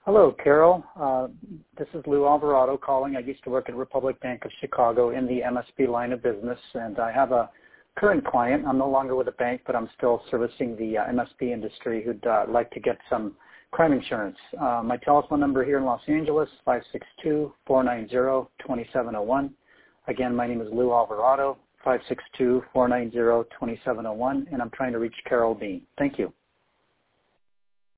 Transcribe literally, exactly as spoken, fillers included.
Hello, Carol. Uh, this is Lou Alvarado calling. I used to work at Republic Bank of Chicago in the M S B line of business, and I have a current client. I'm no longer with the bank, but I'm still servicing the uh, M S B industry who'd uh, like to get some crime insurance. Uh, my telephone number here in Los Angeles, five six two, four nine zero, two seven zero one. Again, my name is Lou Alvarado, five six two, four nine zero, two seven zero one, and I'm trying to reach Carol Bean. Thank you.